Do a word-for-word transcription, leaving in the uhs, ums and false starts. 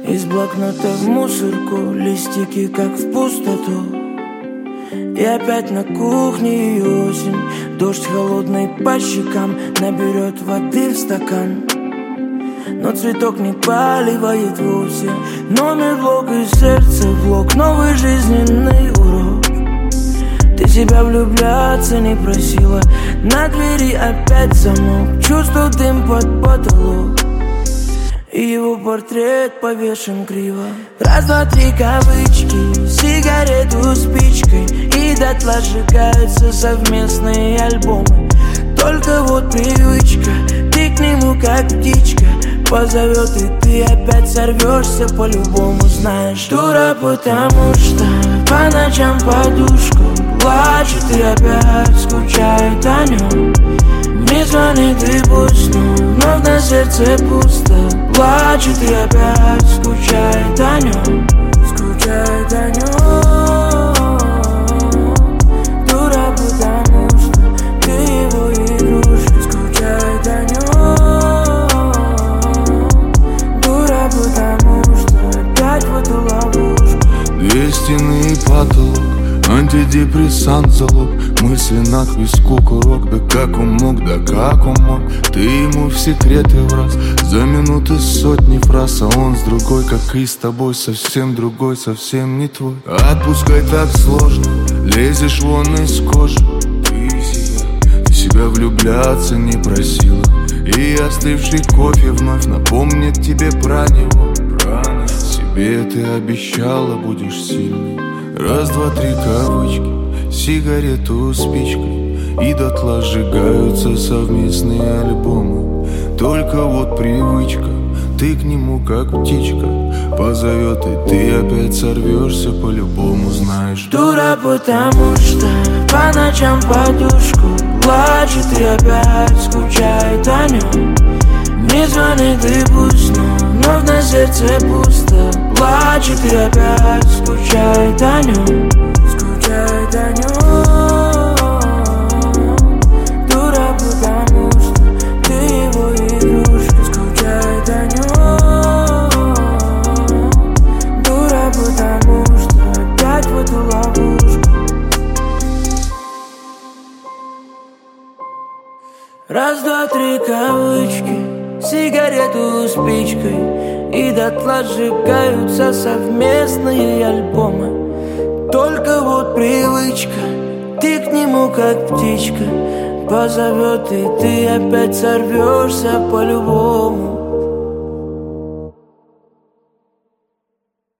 Из блокнота в мусорку, листики как в пустоту. И опять на кухне и осень. Дождь холодный по щекам наберет воды в стакан. Но цветок не поливает вовсе. Номер блок и сердце блок. Новый жизненный урок. Ты себя влюбляться не просила. На двери опять замок. Чувствую дым под потолок. И его портрет повешен криво. Раз, два, три кавычки, сигарету спичкой. И дотла сжигаются совместные альбомы. Только вот привычка, ты к нему как птичка. Позовет, и ты опять сорвешься по-любому. Знаешь, дура, потому что по ночам подушку плачет и опять скучает о нем. Не звонит и пусть, но вновь на сердце пусто. Плачет и опять скучает о нем. Скучает о нем. Дура, потому что ты его игрушка. Скучает о нем. Дура, потому что опять в эту ловушку. Две стены и потолок, антидепрессант залог. Мысли на к виску курок. Да как он мог, да как он мог. Ты ему в секреты враз. За минуты сотни фраз. А он с другой, как и с тобой. Совсем другой, совсем не твой. Отпускай, так сложно. Лезешь вон из кожи. Ты себя, ты себя влюбляться не просила. И остывший кофе вновь напомнит тебе про него. Про себе ты обещала, будешь сильной. Раз, два, три кавычки, сигарету спичкой. И дотла сжигаются совместные альбомы. Только вот привычка, ты к нему как птичка. Позовет, и ты опять сорвешься по-любому. Знаешь, дура, потому что по ночам подушку плачет и опять скучает о нем. Не звонит и пусть, но вновь на сердце пусто. Плачет и опять скучает о нем. Скучает о нем. Дура, потому что ты его игрушка. Скучает о нем. Дура, потому что опять в эту ловушку. Раз, два, три кавычки, сигарету спичкой. И дотла сжигаются совместные альбомы. Только вот привычка, ты к нему как птичка. Позовет, и ты опять сорвешься по-любому.